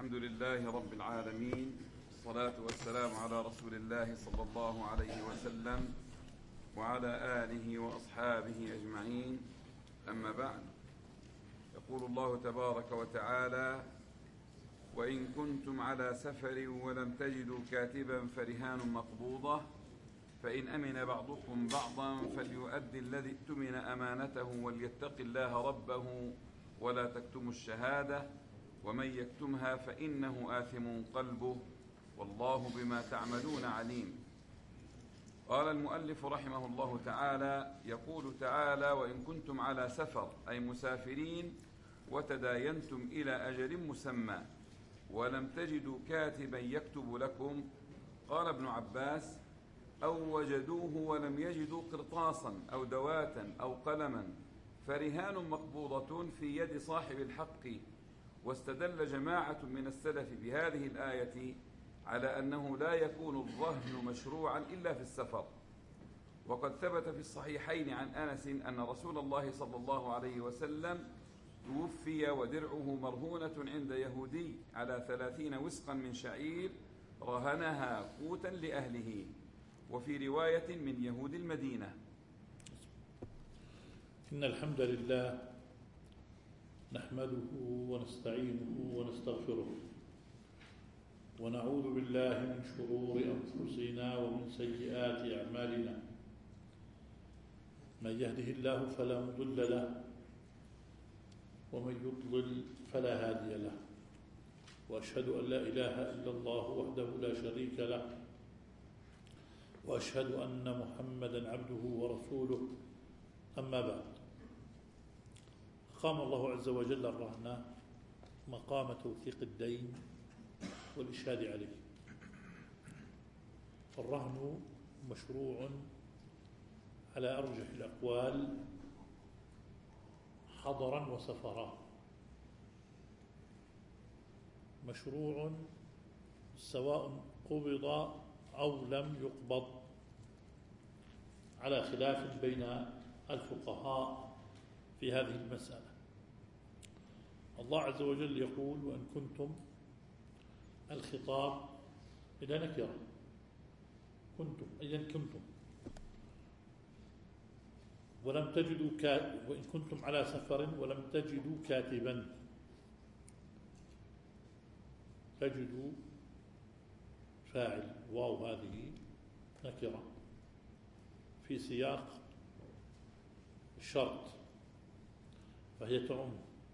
الحمد لله رب العالمين، الصلاة والسلام على رسول الله صلى الله عليه وسلم وعلى آله وأصحابه أجمعين. أما بعد، يقول الله تبارك وتعالى: وإن كنتم على سفر ولم تجدوا كاتبا فرهان مقبوضة، فإن أمن بعضكم بعضا فليؤدي الذي اؤتمن أمانته وليتق الله ربه ولا تكتموا الشهادة ومن يكتمها فإنه آثم قلبه والله بما تعملون عليم. قال المؤلف رحمه الله تعالى: يقول تعالى: وإن كنتم على سفر، أي مسافرين، وتداينتم إلى أجل مسمى ولم تجدوا كاتبا يكتب لكم. قال ابن عباس: أو وجدوه ولم يجدوا قرطاسا أو دواتا أو قلما، فرهان مقبوضة في يد صاحب الحق. واستدل جماعة من السلف بهذه الآية على أنه لا يكون الرهن مشروعا إلا في السفر. وقد ثبت في الصحيحين عن أنس أن رسول الله صلى الله عليه وسلم توفي ودرعه مرهونة عند يهودي على 30 وسقا من شعير رهنها قوتا لأهله، وفي رواية من يهود المدينة. إن الحمد لله نحمده ونستعينه ونستغفره ونعوذ بالله من شرور أنفسنا ومن سيئات أعمالنا. من يهده الله فلا مضل له ومن يضلل فلا هادي له، وأشهد أن لا إله إلا الله وحده لا شريك له، وأشهد أن محمدا عبده ورسوله. أما بعد، قام الله عز وجل الرهن مقام توثيق الدين والإشهاد عليه. الرهن مشروع على أرجح الأقوال حضرا وسفرا، مشروع سواء قبض أو لم يقبض، على خلاف بين الفقهاء في هذه المسألة. الله عز وجل يقول: وإن كنتم، الخطاب إلى نكرة، كنتم أيا كنتم، ولم تجدوا وإن كنتم على سفر ولم تجدوا كاتبا، تجدوا فاعل، واو هذه نكرة في سياق الشرط، فهي تعم: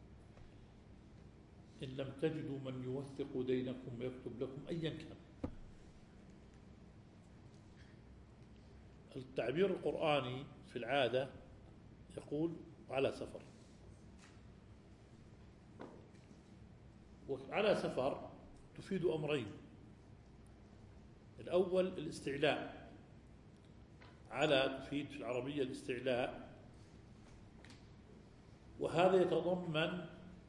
إن لم تجدوا من يوثق دينكم ويكتب لكم أيا كان. التعبير القرآني في العادة يقول على سفر، وعلى سفر تفيد أمرين: الأول الاستعلاء، على تفيد في العربية الاستعلاء، وهذا يتضمن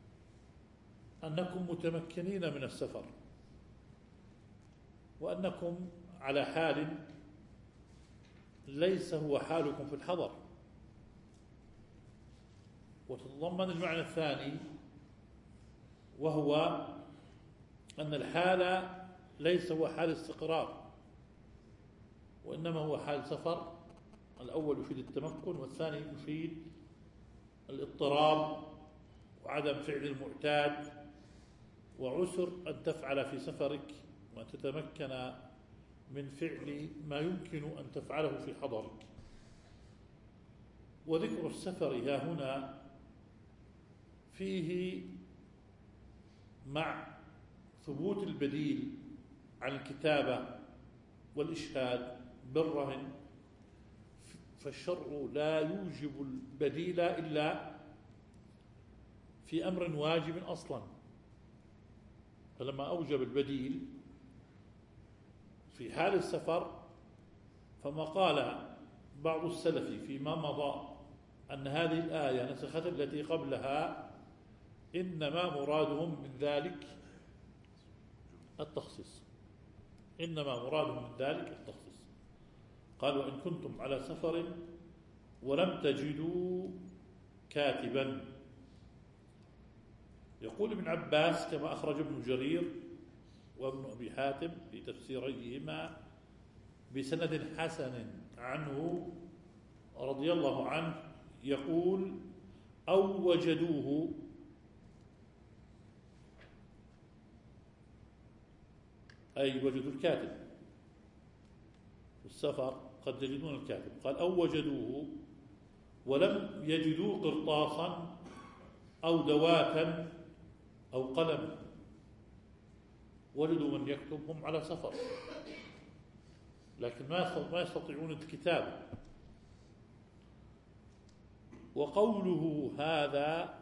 أنكم متمكنين من السفر وأنكم على حال ليس هو حالكم في الحضر. وتتضمن المعنى الثاني، وهو أن الحال ليس هو حال استقرار وإنما هو حال سفر. الأول يفيد التمكن، والثاني يفيد الاضطراب وعدم فعل المعتاد وعسر أن تفعل في سفرك وأن تتمكن من فعل ما يمكن أن تفعله في حضرك. وذكر السفر ها هنا فيه مع ثبوت البديل عن الكتابة والإشهاد بالرهن، فالشرع لا يوجب البديل إلا في أمر واجب أصلا. فلما أوجب البديل في حال السفر، فما قال بعض السلف فيما مضى أن هذه الآية نسخت التي قبلها، إنما مرادهم من ذلك التخصيص، إنما مرادهم من ذلك التخصيص. قال: وإن كنتم على سفر ولم تجدوا كاتبا، يقول ابن عباس كما أخرج ابن جرير وابن أبي حاتم في تفسيريهما بسند حسن عنه رضي الله عنه يقول: أو وجدوه أي وجدوا الكاتب في السفر، قد يجدون الكاتب. قال: أو وجدوه ولم يجدوا قرطاسا أو دواتا أو قلم، وجدوا من يكتب هم على سفر لكن ما يستطيعون الكتابة. وقوله هذا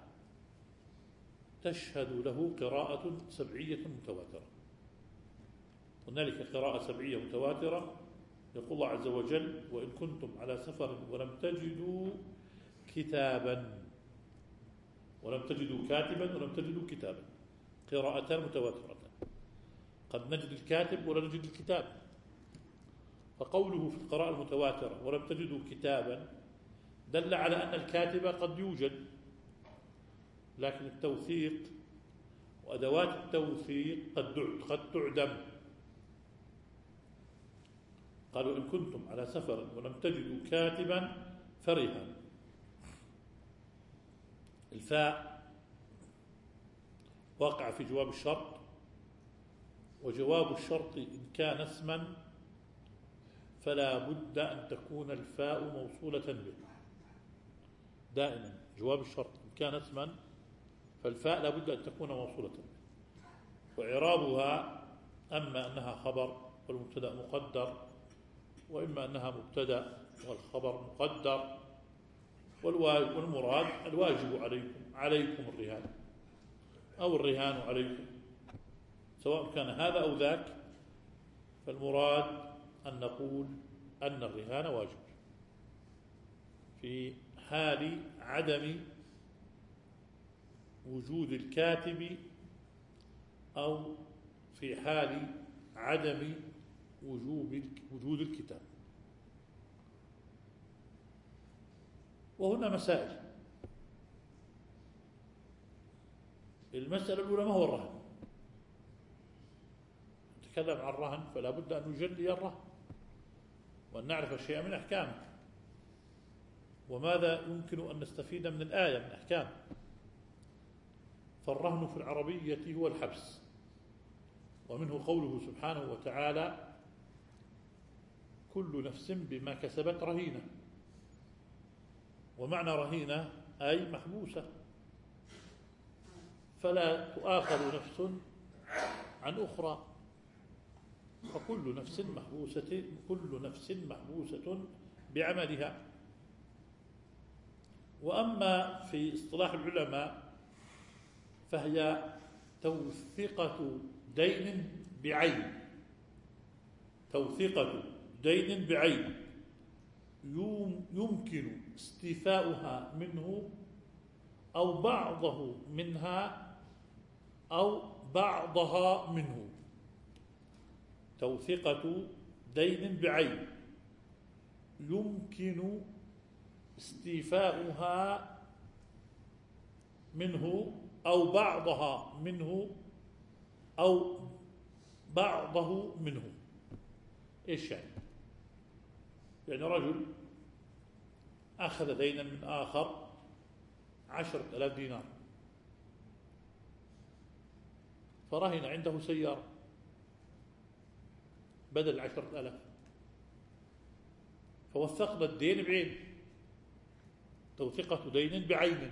تشهد له قراءة سبعية متواترة. هنالك قراءة سبعية متواترة، يقول الله عز وجل: وإن كنتم على سفر ولم تجدوا كتابا، ولم تجدوا كاتبا ولم تجدوا كتابا، قراءتان متواترتان، قد نجد الكاتب ولا نجد الكتاب. فقوله في القراءة المتواترة ولم تجدوا كتابا دل على أن الكاتب قد يوجد، لكن التوثيق وأدوات التوثيق قد تعدم. قالوا: إن كنتم على سفر ولم تجدوا كاتبا فرهان. الفاء واقع في جواب الشرط، وجواب الشرط إن كان اسما فلا بد أن تكون الفاء موصولة به دائما. جواب الشرط إن كان اسما فالفاء لا بد أن تكون موصولة به. وإعرابها أما أنها خبر والمبتدأ مقدر، وإما أنها مبتدأ والخبر مقدر، والمراد الواجب عليكم الرهان، أو الرهان عليكم، سواء كان هذا أو ذاك. فالمراد أن نقول أن الرهان واجب في حال عدم وجود الكاتب، أو في حال عدم وجود الكتاب. وهنا مسائل. المسألة الأولى: ما هو الرهن؟ نتكلم عن الرهن فلا بد أن نجلي الرهن وأن نعرف شيئا من أحكامه، وماذا يمكن أن نستفيد من الآية من أحكام. فالرهن في العربية هو الحبس، ومنه قوله سبحانه وتعالى: كل نفس بما كسبت رهينة. ومعنى رهينة أي محبوسة، فلا تؤاخذ نفس عن أخرى، فكل نفس محبوسة بعملها. وأما في اصطلاح العلماء فهي توثيقة دين بعين، توثيقة دين بعين يمكن استيفاؤها منه أو بعضه منها أو بعضها منه. توثيقة دين بعين يمكن استيفاؤها منه أو بعضها منه أو بعضه منه. إيش يعني؟ يعني رجل أخذ دينا من آخر 10,000 دينار، فرهن عنده سيارة بدل 10,000، فوثقنا الدين بعين، توثيقة دين بعين.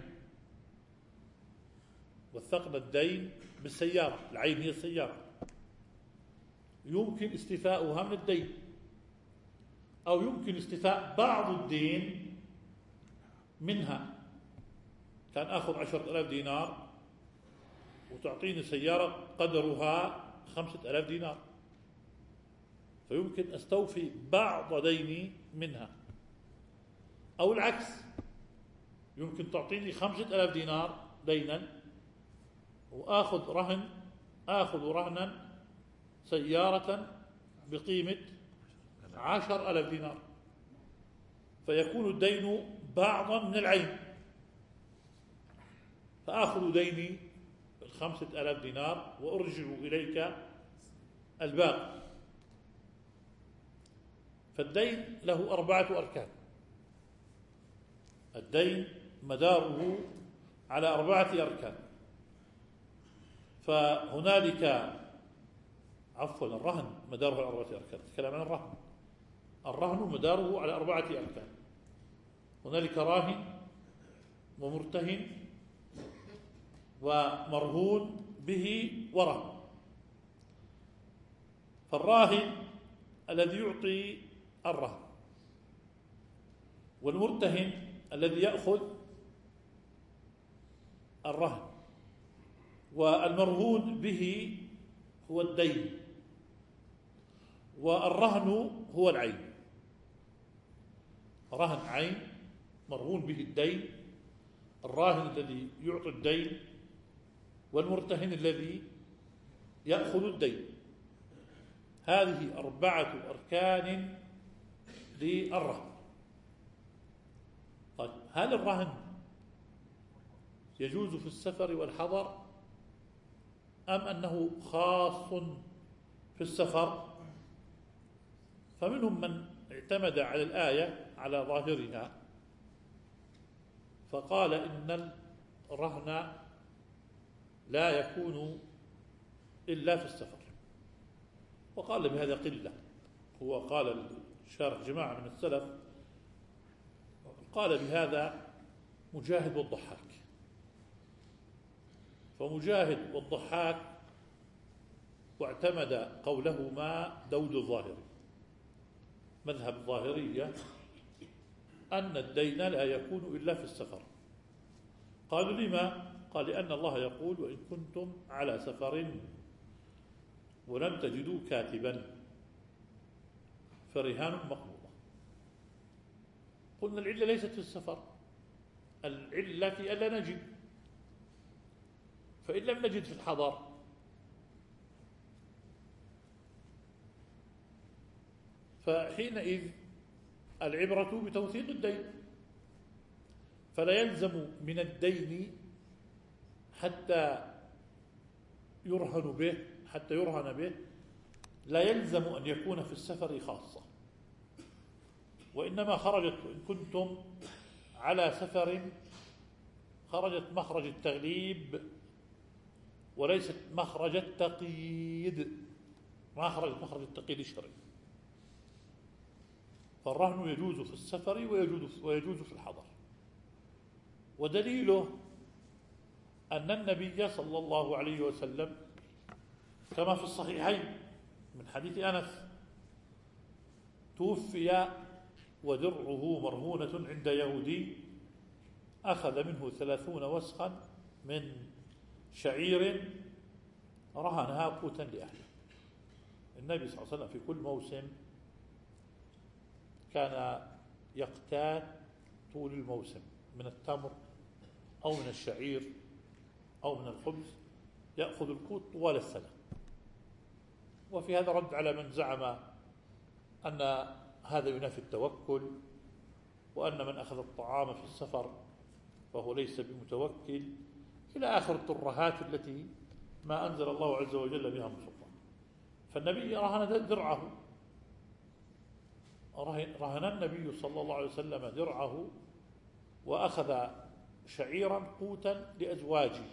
وثقنا الدين بالسيارة، العين هي السيارة، يمكن استيفاؤها من الدين، أو يمكن استيفاء بعض الدين منها. كان أخذ 10,000 دينار وتعطيني سيارة قدرها 5,000 دينار، فيمكن أستوفي بعض ديني منها. أو العكس، يمكن تعطيني 5,000 دينار دينا وآخذ رهنا سيارة بقيمة 10,000 دينار، فيكون الدين بعضا من العين، فآخذ ديني 5,000 دينار وأرجع إليك الباقي. فالدين له 4 أركان. الدين مداره على 4 أركان. فهنالك الرهن مداره على 4 أركان. نتكلم عن الرهن. الرهن مداره على 4 أركان. هنالك راهن ومرتهن ومرهون به ورهن. فالراهن الذي يعطي الرهن، والمرتهن الذي يأخذ الرهن، والمرهون به هو الدين، والرهن هو العين. رهن عين، مرهون به الدين، الراهن الذي يعطي الدين، والمرتهن الذي يأخذ الدين. هذه 4 أركان للرهن. طيب، هل الرهن يجوز في السفر والحضر أم أنه خاص في السفر؟ فمنهم من اعتمد على الآية على ظاهرها فقال إن الرهن لا يكون إلا في السفر، وقال بهذا قلة. هو قال الشارح جماعة من السلف قال بهذا مجاهد والضحاك. فمجاهد والضحاك واعتمد قولهما دود الظاهري، مذهب الظاهرية، أن الدين لا يكون إلا في السفر. قالوا لما؟ قال لأن الله يقول وإن كنتم على سفر ولم تجدوا كاتبا فرهان مقبوضة. قلنا العلة ليست في السفر، العلة في ألا نجد. فإن لم نجد في الحضر فحينئذ العبرة بتوثيق الدين، فلا يلزم من الدين حتى يرهن به لا يلزم أن يكون في السفر خاصة، وإنما خرجت إن كنتم على سفر خرجت مخرج التغليب وليست مخرج التقييد، ما خرجت مخرج التقييد الشرعي. فالرهن يجوز في السفر ويجوز في الحضر. ودليله أن النبي صلى الله عليه وسلم كما في الصحيحين من حديث أنس توفي ودرعه مرهونة عند يهودي أخذ منه 30 وسخا من شعير رهنها قوتا لأهله. النبي صلى الله عليه وسلم في كل موسم كان يقتات طول الموسم من التمر أو من الشعير أو من الخبز، يأخذ القوت طوال السنة. وفي هذا رد على من زعم أن هذا ينافي التوكل، وأن من أخذ الطعام في السفر فهو ليس بمتوكل، إلى آخر الترهات التي ما أنزل الله عز وجل بها من سلطان. فالنبي رهن درعه، رهن النبي صلى الله عليه وسلم درعه وأخذ شعيرا قوتا لأزواجه.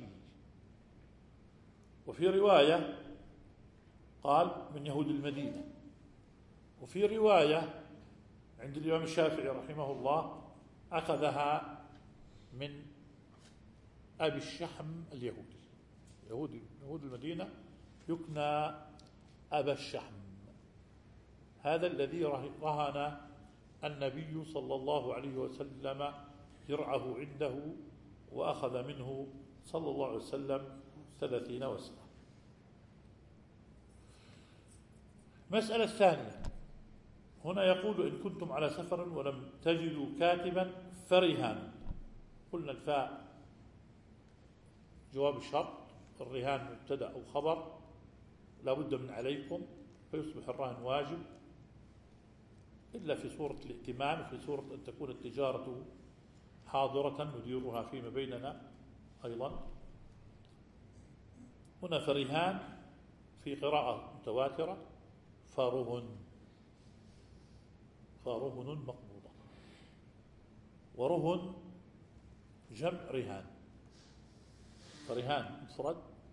وفي رواية قال من يهود المدينة، وفي رواية عند الإمام الشافعي رحمه الله أخذها من أبي الشحم اليهودي. يهود المدينة يكنى أبا الشحم، هذا الذي رهن النبي صلى الله عليه وسلم درعه عنده وأخذ منه صلى الله عليه وسلم 30 وسخا. مسألة الثانية هنا يقول إن كنتم على سفر ولم تجدوا كاتبا فرهان. قلنا الفاء جواب الشرط، الرهان مبتدأ أو خبر لا بد من عليكم، فيصبح الرهن واجب إلا في صورة الائتمان، وفي صورة أن تكون التجارة حاضرة نديرها فيما بيننا أيضا. هنا فرهان في قراءة متواترة فرهن، فرهن مقبوضة، ورهن جمع رهان، فرهان مفرد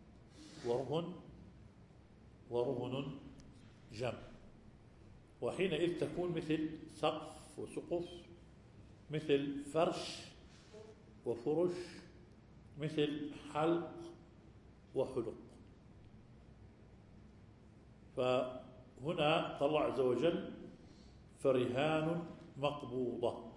ورهن جمع. وحينئذ تكون مثل سقف وسقف، مثل فرش وفرش، مثل حلق وحلق. فهنا قال الله عز وجل فرهان مقبوضة.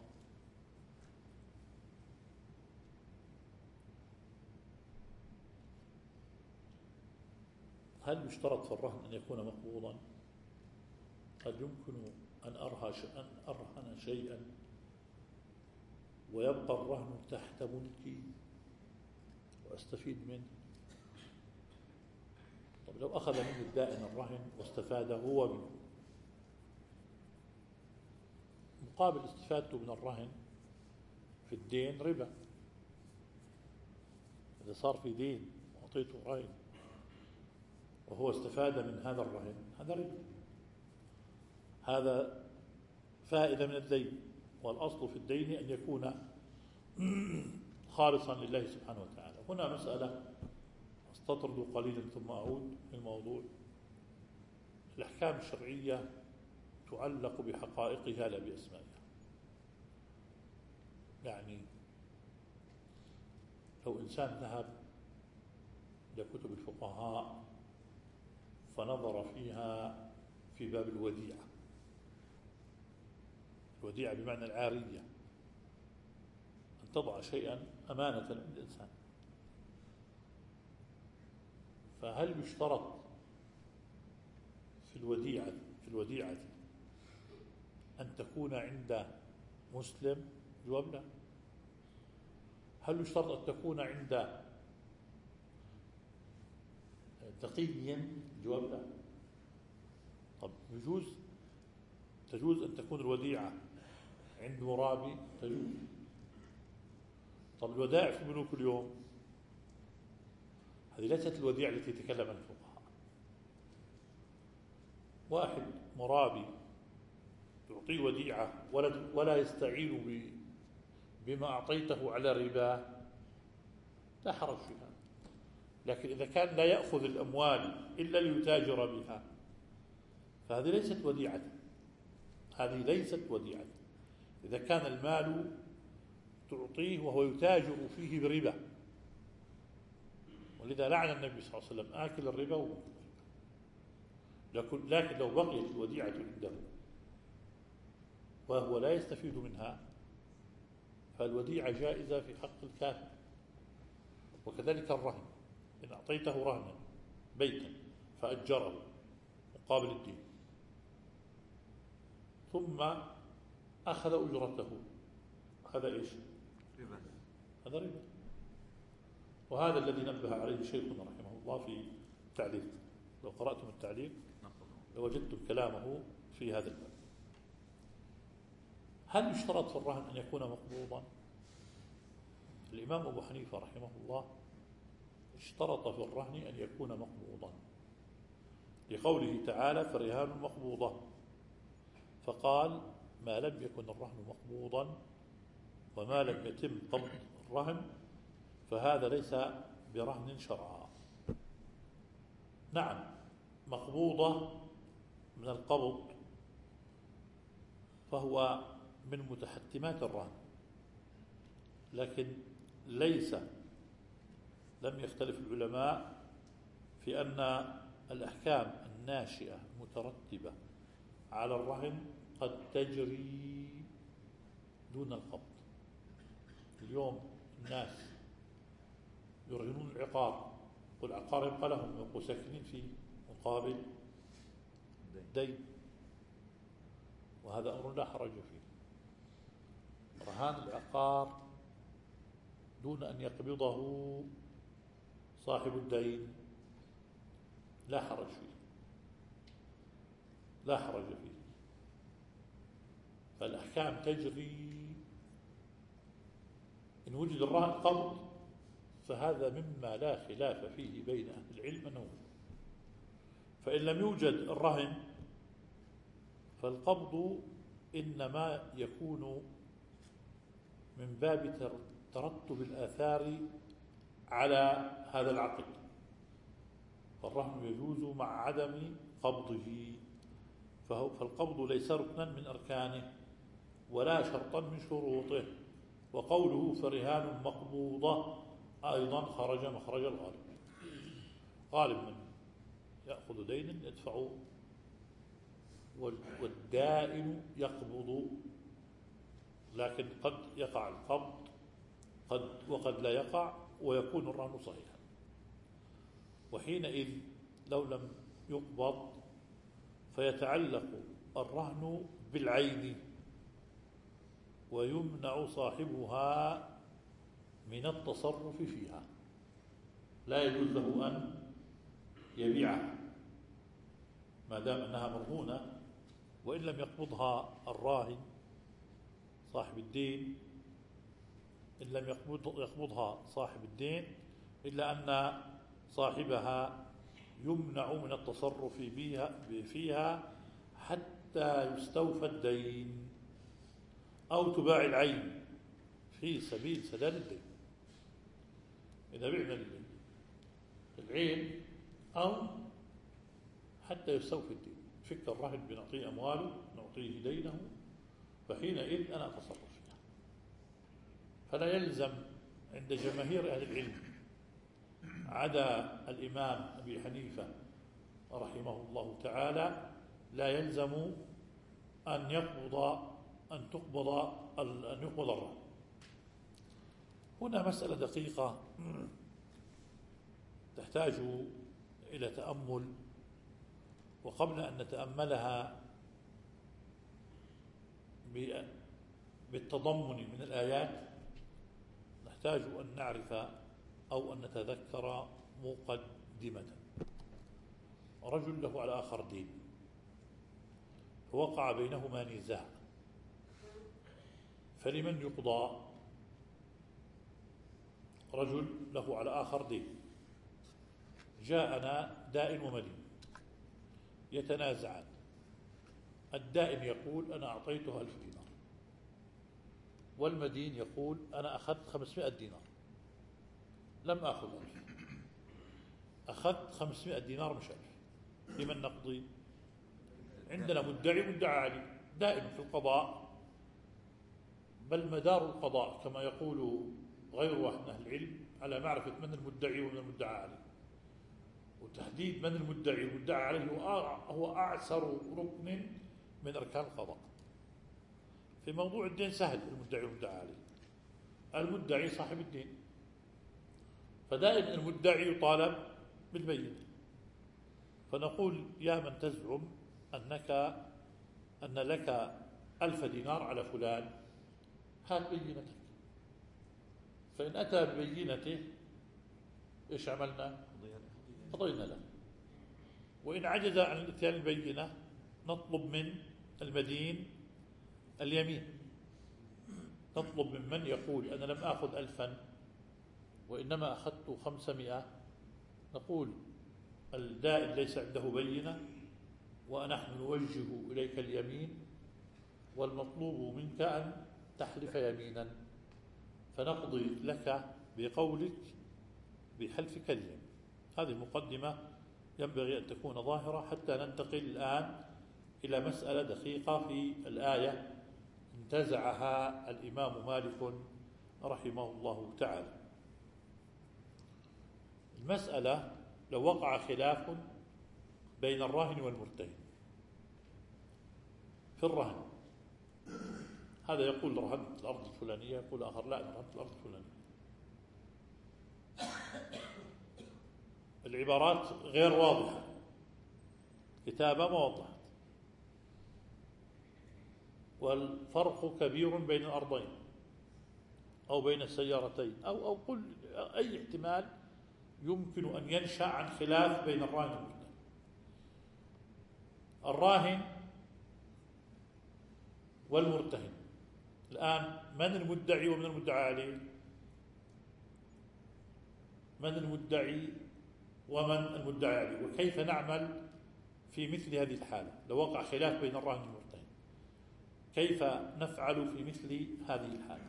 هل يشترط في الرهن أن يكون مقبوضا؟ هل يمكن أن أرهن شيئا ويبقى الرهن تحت ملكي وأستفيد منه؟ طب لو أخذ منه الدائن الرهن واستفاد هو منه، مقابل استفادته من الرهن في الدين ربا. إذا صار في دين وأعطيته رهن وهو استفاد من هذا الرهن، هذا ربا، هذا فائدة من الدين. والأصل في الدين أن يكون خالصا لله سبحانه وتعالى. هنا مسألة أستطرد قليلا ثم أعود للموضوع. الأحكام الشرعية تعلق بحقائقها لا بأسمائها. يعني لو إنسان ذهب إلى كتب الفقهاء فنظر فيها في باب الوديعة، الوديعة بمعنى العارية، أن تضع شيئا أمانة للإنسان، فهل يشترط في الوديعة أن تكون عند مسلم؟ جواب لا. هل يشترط أن تكون عند تقي؟ جواب لا. طب تجوز أن تكون الوديعة عند مرابي؟ تجوز. طب الودائع في البنوك اليوم هذه ليست الوديعة التي يتكلم عنها الفقهاء. واحد مرابي يعطيه وديعة ولا يستعين بما أعطيته على ربا، لا حرج فيها. لكن إذا كان لا يأخذ الأموال إلا ليتاجر بها فهذه ليست وديعة، هذه ليست وديعة. إذا كان المال تعطيه وهو يتاجر فيه بربا، ولذا لعن النبي صلى الله عليه وسلم آكل الربا ومأكل الربا. لكن لو بقيت الوديعة عنده وهو لا يستفيد منها فالوديعة جائزة في حق الكافر. وكذلك الرهن، إن أعطيته رهنا بيتا فأجره مقابل الدين ثم أخذ أجرته، هذا إيش؟ ربا. هذا ربا. وهذا الذي نبه عليه شيخنا رحمه الله في التعليق. لو قرأتم التعليق لوجدتم كلامه في هذا الباب. هل يشترط في الرهن أن يكون مقبوضا؟ الإمام أبو حنيفة رحمه الله اشترط في الرهن أن يكون مقبوضا لقوله تعالى فرهان مقبوضة، فقال ما لم يكن الرهن مقبوضا وما لم يتم قبض الرهن فهذا ليس برهن شرعا. نعم مقبوضة من القبض فهو من متحتمات الرهن، لكن لم يختلف العلماء في أن الأحكام الناشئة مترتبة على الرهن قد تجري دون القبض. اليوم الناس يرهنون العقار والعقار يبقى لهم، يبقوا ساكنين فيه مقابل دين، وهذا أمر لا حرج فيه. رهان العقار دون أن يقبضه صاحب الدين لا حرج فيه، لا حرج فيه. فالأحكام تجري إن وجد الرهن قبض فهذا مما لا خلاف فيه بين أهل العلم أنه مكروه. فإن لم يوجد الرهن فالقبض إنما يكون من باب ترتب الآثار على هذا العقد، فالرهن يجوز مع عدم قبضه، فالقبض ليس ركنا من أركانه ولا شرطا من شروطه. وقوله فرهان مقبوضة أيضا خرج مخرج الغالب. غالب من يأخذ دينا يدفعه، والدائن يقبض، لكن قد يقع القبض وقد لا يقع، ويكون الرهن صحيحا. وحينئذ لو لم يقبض فيتعلق الرهن بالعين، ويمنع صاحبها من التصرف فيها، لا يجوز له أن يبيعها ما دام أنها مرهونة، وإن لم يقبضها الراهن صاحب الدين، إن لم يقبضها صاحب الدين، إلا أن صاحبها يمنع من التصرف فيها حتى يستوفى الدين، أو تباع العين في سبيل سداد الدين. إذا بعنا العين أو حتى يستوفي الدين، فك الرهن بنعطيه أمواله، نعطيه دينه، فحينئذ أنا أتصرف فيها. فلا يلزم عند جماهير أهل العلم عدا الإمام أبي حنيفة رحمه الله تعالى، لا يلزم أن يقبض الرهن. هنا مسألة دقيقة تحتاج إلى تأمل، وقبل أن نتأملها بالتضمن من الآيات نحتاج أن نعرف أو أن نتذكر مقدمة. رجل له على آخر دين، فوقع بينهما نزاع، فلمن يقضى؟ رجل له على آخر دين، جاءنا دائن ومدين يتنازعان. الدائن يقول أنا أعطيته 1000 دينار، والمدين يقول أنا أخذت 500 دينار. لم أخذ 1000، أخذت 500 دينار مش 1000. لمن نقضي؟ عندنا مدعي ومدعى عليه، دائن في القضاء، بل مدار القضاء كما يقول غير واحد من أهل العلم على معرفة من المدعي ومن المدعى عليه، وتحديد من المدعي والمدعى عليه هو أعسر ركن من أركان القضاء. في موضوع الدين سهل، المدعي والمدعى عليه، المدعي صاحب الدين، فدائما المدعي يطالب بالبينة، فنقول يا من تزعم أن لك 1000 دينار على فلان، هات بينتك. فإن أتى ببينته إيش عملنا؟ قضينا له. وإن عجز عن الاتيان البينة نطلب من المدين اليمين، نطلب ممن يقول أنا لم آخذ 1000 وإنما أخذت 500، نقول الدائن ليس عنده بينة ونحن نوجه إليك اليمين، والمطلوب منك أن تحلف يمينا، فنقضي لك بقولك بحلفك اليمين. هذه المقدمة ينبغي أن تكون ظاهرة حتى ننتقل الآن إلى مسألة دقيقة في الآية انتزعها الإمام مالك رحمه الله تعالى. المسألة لو وقع خلاف بين الراهن والمرتهن في الرهن، هذا يقول رهنت الأرض الفلانية، يقول آخر لا رهنت الأرض الفلانية، العبارات غير واضحة، كتابة ما وضحت، والفرق كبير بين الأرضين أو بين السيارتين أو قل أي احتمال يمكن أن ينشأ عن خلاف بين الراهن والمرتهن. الراهن والمرتهن الآن من المدعي ومن المدعى عليه؟ من المدعي ومن المدعي عليه، وكيف نعمل في مثل هذه الحالة لو وقع خلاف بين الراهن والمرتهن، كيف نفعل في مثل هذه الحالة.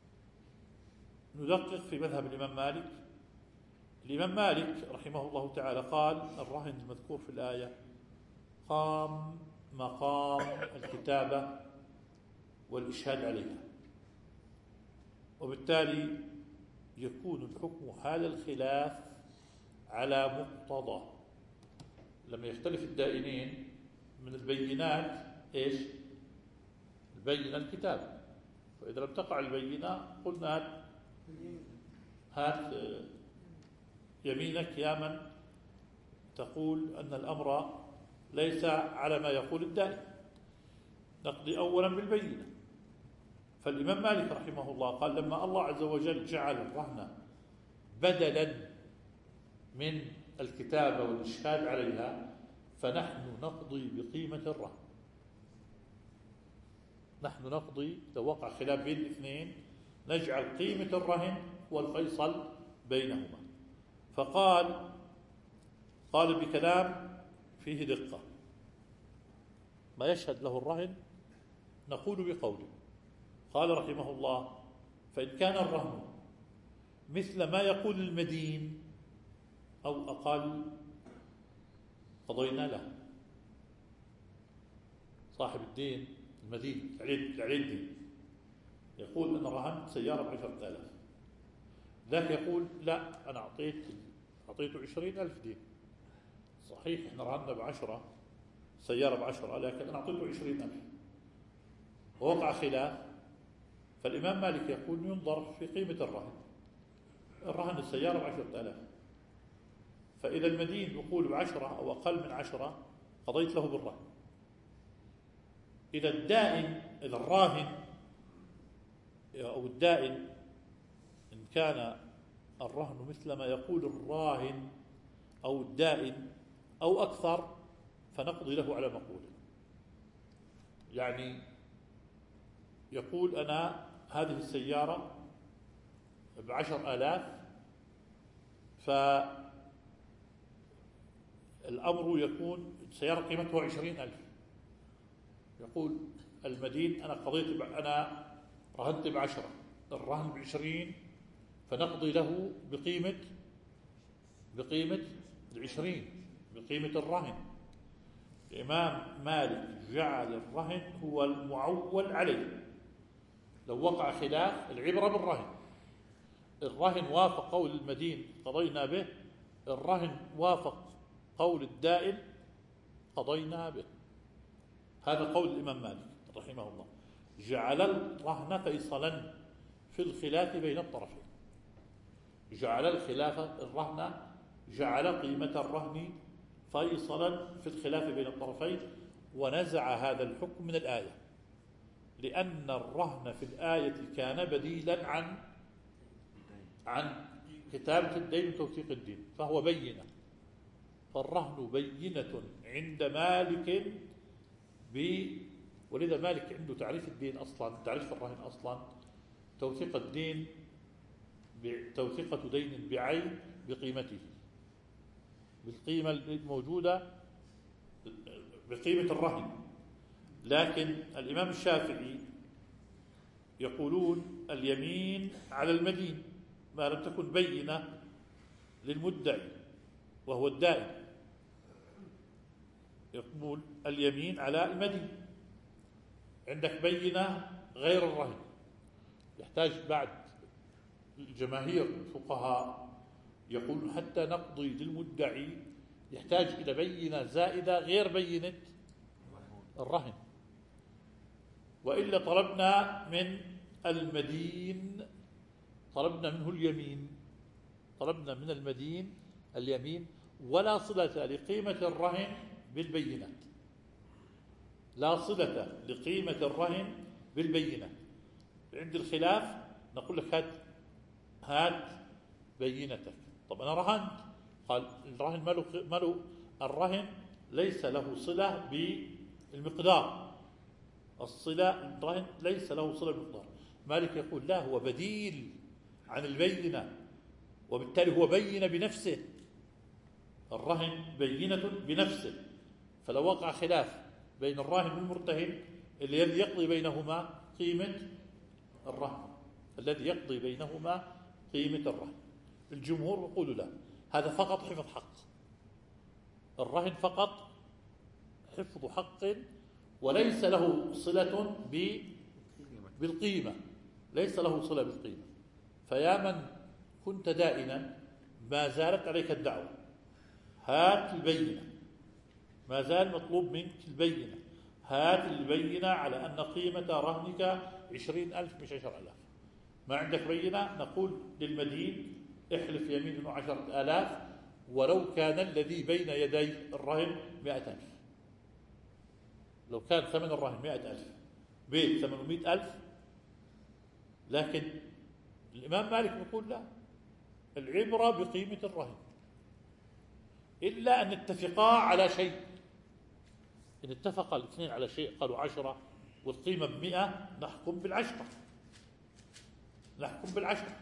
ندقق في مذهب الإمام مالك. الإمام مالك رحمه الله تعالى قال الرهن المذكور في الآية قام مقام الكتابة والإشهاد عليها، وبالتالي يكون الحكم حال الخلاف على مقتضى. لما يختلف الدائنين من البينات إيش؟ البينة الكتاب، فإذا لم تقع البينة قلنا هات يمينك يا من تقول أن الأمر ليس على ما يقول الدائن، نقضي أولا بالبينة. فالإمام مالك رحمه الله قال لما الله عز وجل جعل الرهن بدلا من الكتابة والإشهاد عليها فنحن نقضي بقيمة الرهن. نحن نقضي لو وقع خلاف بين الاثنين نجعل قيمة الرهن هو الفيصل بينهما. فقال بكلام فيه دقة، ما يشهد له الرهن نقول بقوله. قال رحمه الله فإن كان الرهن مثل ما يقول المدين أو أقل قضينا له. صاحب الدين المدين عليه الدين يقول أنا رهنت سيارة ب10,000، ذاك يقول لا أنا أعطيته 20,000 دين. صحيح إحنا رهنا ب10 سيارة ب10 لكن أنا أعطيته 20,000. ووقع خلاف، فالإمام مالك يقول ينظر في قيمة الرهن السيارة ب10,000، فإذا المدين يقول ب10 أو أقل من 10 قضيت له بالرهن. إذا الراهن أو الدائن إن كان الرهن مثل ما يقول الراهن أو الدائن أو أكثر فنقضي له على مقوله. يعني يقول أنا هذه السيارة ب10,000، فالأمر يكون السيارة قيمتها 20,000. يقول المدين أنا رهنت ب10، الرهن ب20، فنقضي له بقيمة 20 بقيمة الرهن. الإمام مالك جعل الرهن هو المعول عليه. لو وقع خلاف العبرة بالرهن، الرهن وافق قول المدين قضينا به، الرهن وافق قول الدائن قضينا به. هذا قول الإمام مالك رحمه الله، جعل الرهن فيصلا في الخلاف بين الطرفين. جعل الرهن جعل قيمة الرهن فيصلا في الخلاف بين الطرفين، ونزع هذا الحكم من الآية، لأن الرهن في الآية كان بديلا عن كتابة الدين وتوثيق الدين، فهو بينة. فالرهن بينة عند مالك ولذا مالك عنده تعريف الدين أصلا، تعريف الرهن أصلا توثيقة دين بعين بقيمته، بالقيمة الموجودة بقيمة الرهن. لكن الإمام الشافعي يقولون اليمين على المدين ما لم تكن بينة للمدعي وهو الدائن. يقول اليمين على المدين، عندك بينة غير الرهن، يحتاج بعد الجماهير الفقهاء يقول حتى نقضي للمدعي يحتاج إلى بينة زائدة غير بينة الرهن، وإلا طلبنا من المدين طلبنا منه اليمين، طلبنا من المدين اليمين، ولا صلة لقيمة الرهن بالبينات، لا صلة لقيمة الرهن بالبينات. عند الخلاف نقول لك هات بينتك. طب أنا رهنت، قال الرهن الرهن ليس له صلة بالمقدار، الرهن ليس له صلة بالمقدار. مالك يقول لا، هو بديل عن البينة، وبالتالي هو بين بنفسه، الرهن بينة بنفسه. فلو وقع خلاف بين الراهن والمرتهن الذي يقضي بينهما قيمة الرهن، الذي يقضي بينهما قيمة الرهن. الجمهور يقول لا، هذا فقط حفظ حق، الرهن فقط حفظ حق وليس له صلة بالقيمة، ليس له صلة بالقيمة. فيا من كنت دائنا ما زالت عليك الدعوة، هات البينة، ما زال مطلوب منك البينة، هات البينة على أن قيمة رهنك 20,000 مش 10,000. ما عندك بينة، نقول للمدين احلف يمين إنه 10,000 ولو كان الذي بين يدي الرهن 100,000. لو كان ثمن الرهن 100,000 بيت ثمنه 100,000، لكن الإمام مالك يقول لا، العبرة بقيمة الرهن إلا أن اتفقا على شيء. إن اتفق الاثنين على شيء، قالوا 10 والقيمة ب100، نحكم بالعشرة، نحكم بالعشرة.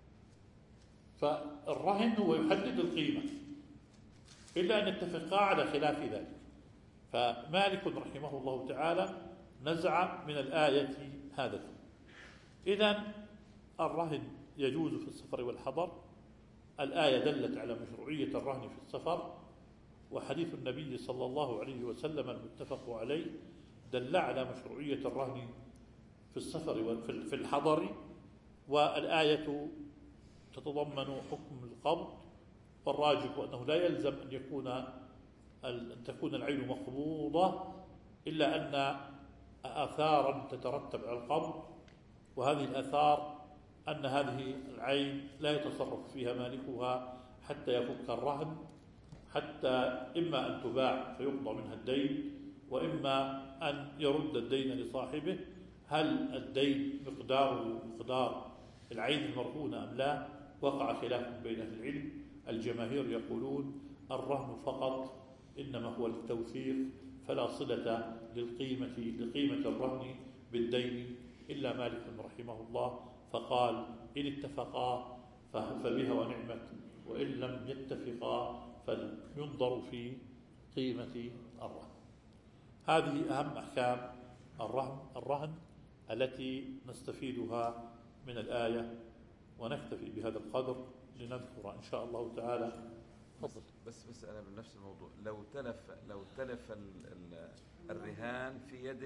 فالرهن هو يحدد القيمة إلا أن اتفقا على خلاف ذلك. فمالك رحمه الله تعالى نزع من الآية هذا. إذن الرهن يجوز في السفر والحضر. الآية دلت على مشروعية الرهن في السفر، وحديث النبي صلى الله عليه وسلم المتفق عليه دل على مشروعية الرهن في السفر وفي الحضر. والآية تتضمن حكم القبض، والراجح أنه لا يلزم أن تكون العين مقبوضة، إلا أن آثارا تترتب على القبض، وهذه الآثار أن هذه العين لا يتصرف فيها مالكها حتى يفك الرهن، حتى إما أن تباع فيقضى منها الدين، وإما أن يرد الدين لصاحبه. هل الدين مقدار العين المرهونة أم لا؟ وقع خلاف بين أهل العلم. الجماهير يقولون الرهن فقط إنما هو للتوثيق، فلا صلة لقيمة الرهن بالدين، إلا مالك رحمه الله فقال إن اتفقا فبها ونعمت، وإن لم يتفقا فينظر في قيمة الرهن. هذه أهم أحكام الرهن التي نستفيدها من الآية، ونكتفي بهذا القدر لنذكر إن شاء الله تعالى. تفضل. بس أنا بنفس الموضوع، لو تلف الرهان في يد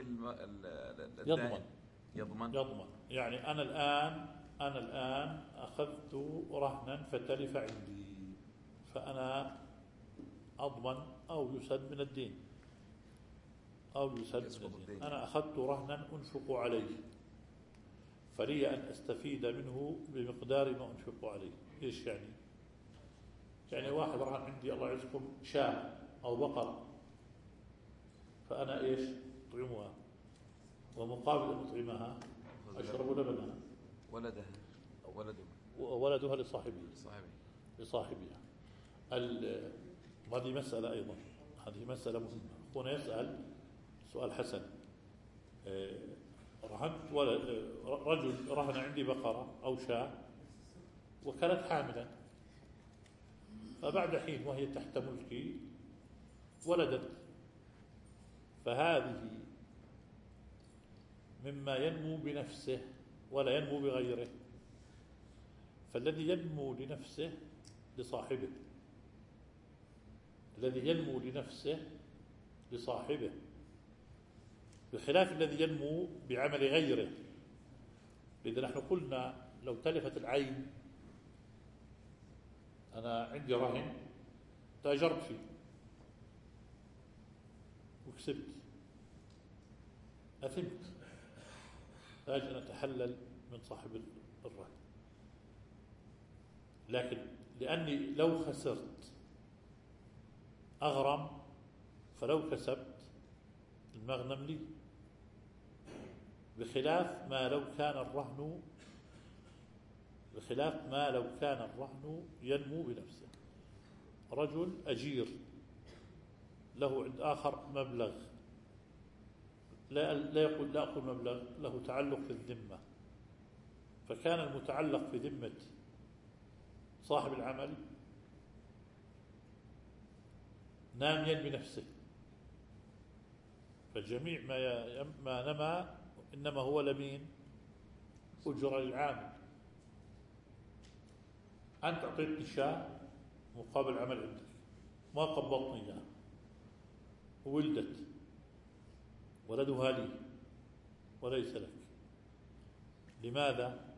يضمن. يعني أنا الآن أخذت رهنا فتلف عندي، فأنا أضمن أو يسد من الدين، أنا أخذت رهنا أنفق عليه، فلي أن أستفيد منه بمقدار ما أنفق عليه. إيش يعني واحد رهن عندي الله يعزكم شاة أو بقرة، فأنا إيش أطعمها، ومقابل أن أطعمها أشرب لبنها، ولدها لصاحبها. هذه مسألة أيضا، هذه مسألة مهمة. هنا يسأل سؤال حسن، رجل رهن عندي بقرة أو شاة وكانت حاملا، فبعد حين وهي تحت ملكي ولدت، فهذه مما ينمو بنفسه ولا ينمو بغيره، فالذي ينمو لنفسه لصاحبه، الذي ينمو لنفسه لصاحبه، بخلاف الذي ينمو بعمل غيره. لذا نحن قلنا لو تلفت العين، أنا عندي رهن تاجرت فيه وكسبت، أثمت، يحتاج أن أتحلل من صاحب الرهن. لكن لأني لو خسرت أغرم، فلو كسبت المغنم لي، بخلاف ما لو كان الرهن ينمو بنفسه. رجل أجير له عند آخر مبلغ، لا أقول مبلغ، له تعلق في الذمة، فكان المتعلق في ذمة صاحب العمل ناميا بنفسه، فجميع ما نمى إنما هو لمين؟ أجر للعامل. أنت أعطيتني شاة مقابل عمل عندك، ما قبضتني إياها وولدت، ولدها لي وليس لك. لماذا؟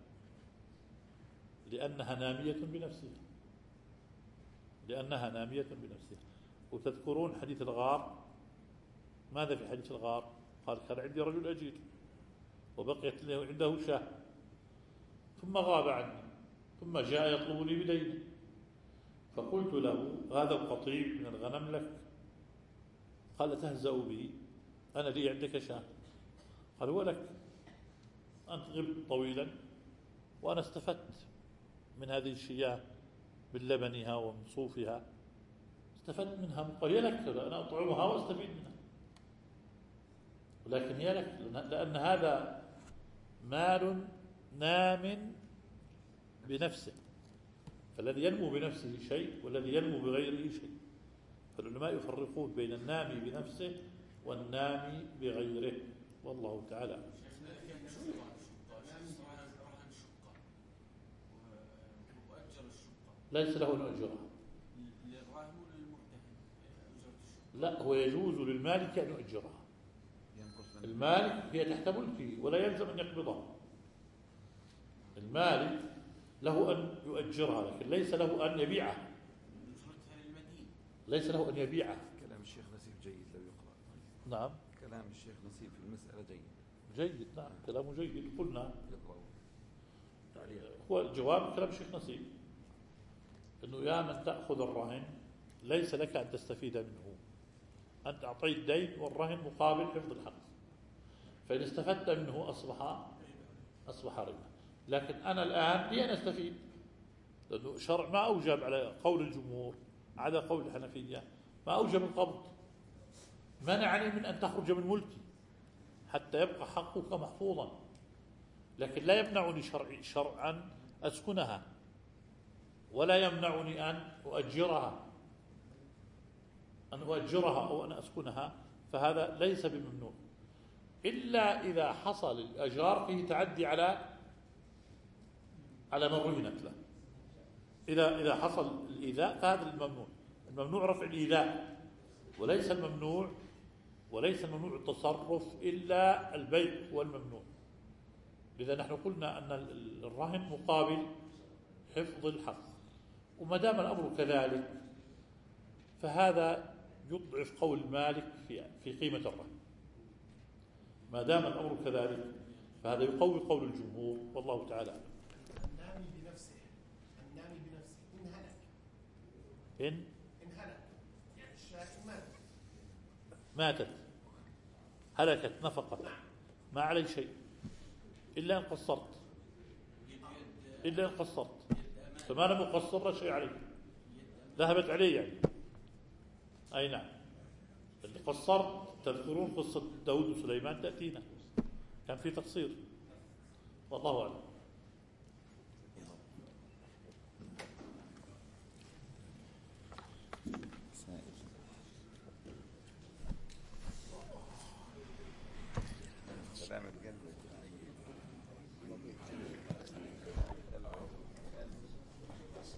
لأنها نامية بنفسها، لأنها نامية بنفسها. وتذكرون حديث الغار؟ ماذا في حديث الغار؟ قال كان عندي رجل أجير وبقيت له عنده شاة ثم غاب عني ثم جاء يطلبني بدينه، فقلت له هذا القطيع من الغنم لك. قال تهزأ بي، أنا لي عندك شاة. قال ولك، أنت غبت طويلا وأنا استفدت من هذه الشياه من لبنها ومن صوفها، استفدت منها، وهي لك، أنا أطعمها وأستفيد منها، ولكن هي لك، لأن هذا مال نام بنفسه، فالذي ينمو بنفسه شيء والذي ينمو بغيره شيء. فالعلماء يفرقون بين النامي بنفسه والنامي بغيره، والله تعالى. ليس له أن يؤجرها، لا، هو يجوز للمالك أن يؤجرها. المالك هي تحت ملكه ولا يلزم أن يقبضها. المالك له أن يؤجرها لكن ليس له أن يبيعها، ليس له أن يبيعها. كلام الشيخ نسيف جيد لو يقرأ. نعم، كلام الشيخ نسيف في المسألة جيد. جيد، نعم، كلامه جيد. قلنا يقرأ. هو الجواب كلام الشيخ نسيف أنه يا من تأخذ الرهن ليس لك أن تستفيد منه، أنت أعطيت دين والرهن مقابل حفظ الحق، فإن استفدت منه أصبح ربا. لكن أنا الآن لي أن أستفيد، لأنه الشرع ما أوجب على قول الجمهور على قول الحنفية، ما أوجب القبض، منعني من أن تخرج من ملكي حتى يبقى حقك محفوظا، لكن لا يمنعني شرعا أسكنها ولا يمنعني أن أؤجرها أو أن أسكنها، فهذا ليس بممنوع إلا إذا حصل الأجار فيه تعدي على من رهنت له. إذا حصل الإيذاء فهذا الممنوع. الممنوع رفع الإيذاء، وليس الممنوع التصرف، إلا البيع هو الممنوع. لذا نحن قلنا أن الرهن مقابل حفظ الحق، وما دام الأمر كذلك فهذا يضعف قول مالك في قيمة الرهن. ما دام الأمر كذلك فهذا يقوي قول الجمهور، والله تعالى. النامي بنفسه إن هلك يعني الشاة ماتت هلكت نفقت، ما علي شيء إلا أن قصرت، فما لم أقصر لا شيء عليه، ذهبت عليه يعني. أي نعم، اللي قصرت تذكرون قصة داود وسليمان تأتينا، كان في تقصير، والله أعلم.